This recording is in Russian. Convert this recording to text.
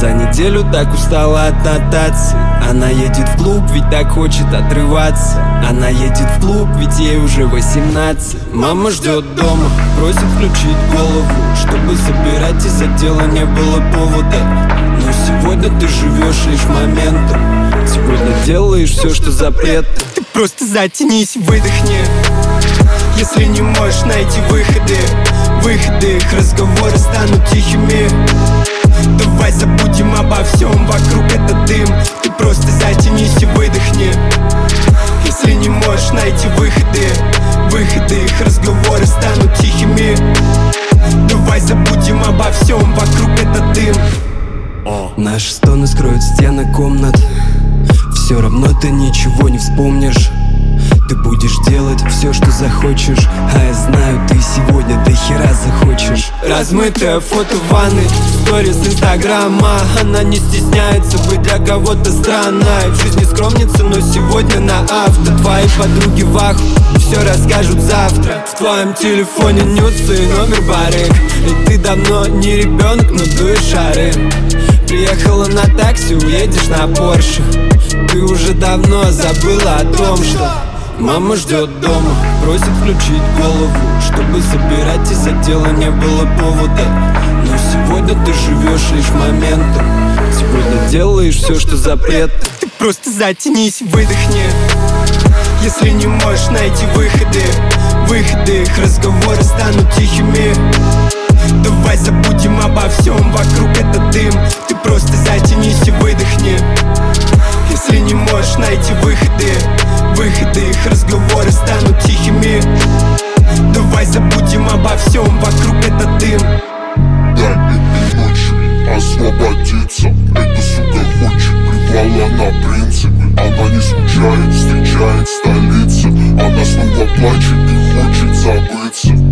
За неделю так устала от нотаций. Она едет в клуб, ведь так хочет отрываться. Она едет в клуб, ведь ей уже 18. Мама ждет дома, просит включить голову, чтобы забирать из отдела не было повода. Но сегодня ты живешь лишь моментом. Сегодня делаешь все, что запрет. Ты просто затянись, выдохни. Если не можешь найти выходы, их разговоры станут тихими. Давай забудем обо всем, вокруг это дым. Ты просто затянись и выдохни. Если не можешь найти выходы, их разговоры станут тихими. Давай забудем обо всем, вокруг это дым. Наши стоны скроют стены комнат. Все равно ты ничего не вспомнишь. Ты будешь делать все, что захочешь. А я знаю, ты сегодня до хера захочешь. Размытое фото в ванной, сторис инстаграма. Она не стесняется быть для кого-то странной. В жизни скромница, но сегодня на авто. Твои подруги в аху, все расскажут завтра. В твоем телефоне нюцы и номер барыг. И ты давно не ребенок, но дуешь шары. Приехала на такси, уедешь на Порше. Ты уже давно забыла о том, что мама ждет дома, просит включить голову, чтобы забирать из отдела не было повода. Но сегодня ты живешь лишь моментом. Сегодня делаешь все, что запрет. Ты просто затянись, выдохни. Если не можешь найти выходы, их разговоры станут тихими. Давай забудем обо всем, вокруг это дым. Ты просто затянись и выдохни. Если не можешь найти выходы, их разговоры станут тихими. Давай забудем обо всем, вокруг это дым. Дай этой ночью освободиться. Эта сука хочет, плевала на принципы. Она не скучает, встречает столицы. Она снова плачет и хочет забыться.